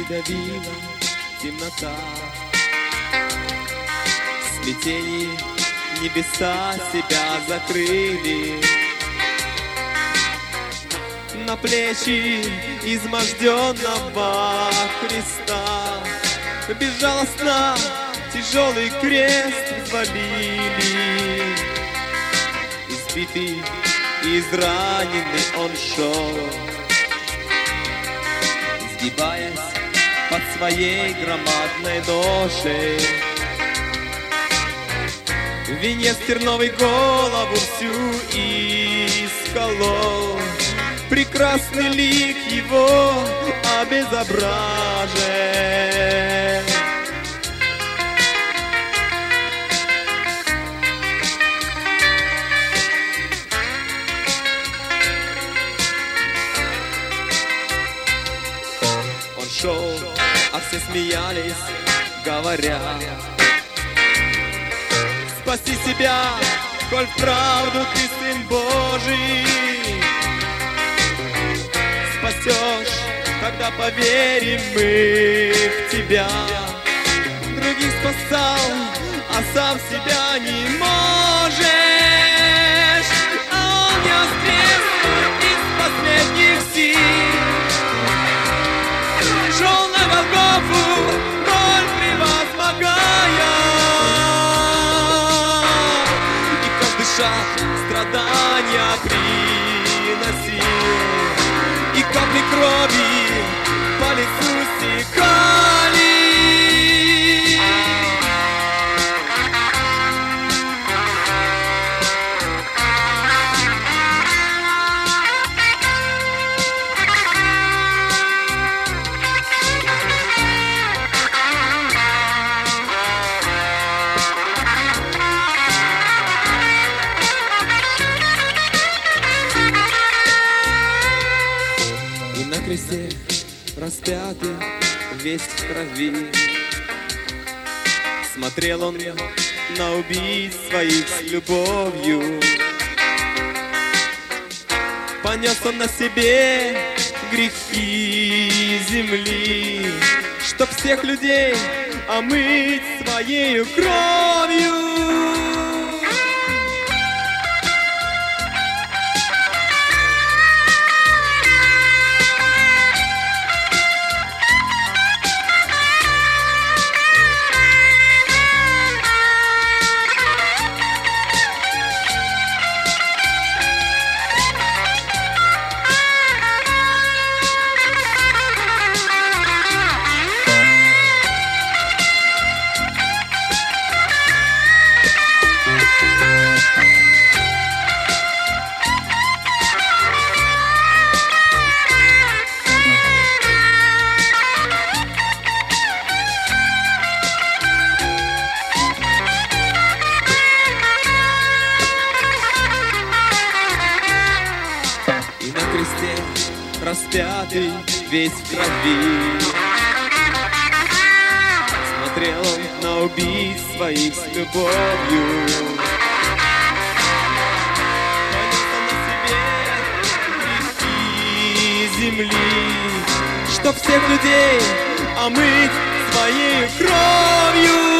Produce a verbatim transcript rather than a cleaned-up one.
придавила темнота. В смятении небеса себя закрыли. На плечи изможденного Христа безжалостно тяжелый крест взвалили. Избитый и израненный он шел, изгибаясь под своей громадной ношей. Венец терновый голову всю исколол, прекрасный лик его обезображен. Он шел, а все смеялись, говоря: спаси себя, коль вправду ты Сын Божий. Спасешь, когда поверим мы в Тебя. Других спасал, а сам себя не можешь. А Он не воскрес из последних сил, шел на Голгофу, боль превозмогая. И каждый шаг страдания приносил, и капли крови по лицу стекали. На кресте распятый, весь в крови, смотрел он на убийц своих с любовью. Понес он на себе грехи земли, чтоб всех людей омыть своею кровью. Распятый, весь в крови, смотрел он на убийц своих с любовью. Понес он на себе грехи земли, чтоб всех людей омыть своей кровью.